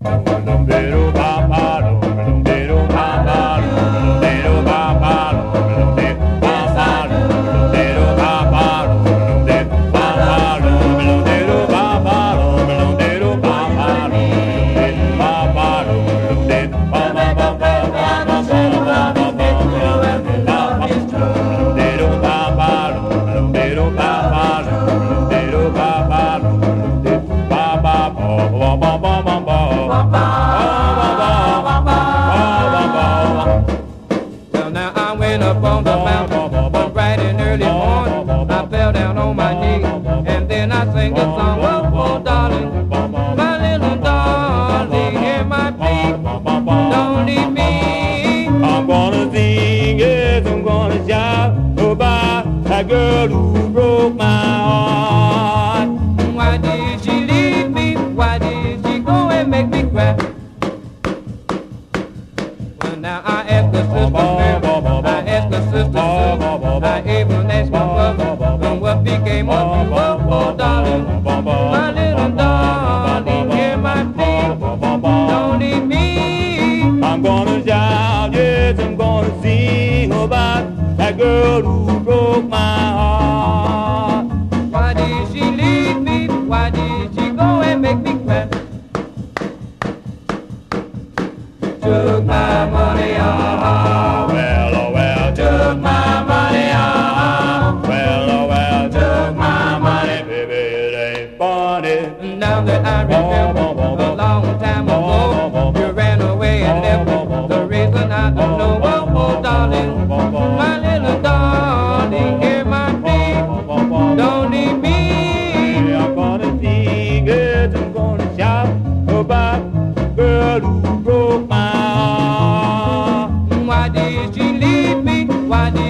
Well, now I went up on the mountain bright and early morning. I fell down on my knees and then I sang a song. Oh, oh, darling, my little darling, hear my plea. Don't leave me. I'm gonna sing, yes, I'm gonna shout about that girl who broke my heart. Why did she leave me? Why did she go and make me cry? Well, now I ask the sister Mary, I ask the sister Sue, I even ask my mother, and what became of you? Oh, oh, darling, my little darling, hear my plea. Don't leave me. I'm gonna shout, yes, I'm gonna sing about that girl who broke my heart. Why did she leave me? Why did she go and make me cry? Took my money, Well, oh well, took my money, well, oh well, took my money, baby, it ain't funny. Now that I remember a long time ago, you ran away and left me. The reason I don't know. Oh, oh, darling, my little darling, hear my plea. Don't leave me. I'm gonna sing, yes, I'm gonna shout about the girl who broke my heart. Why did she leave me? Why did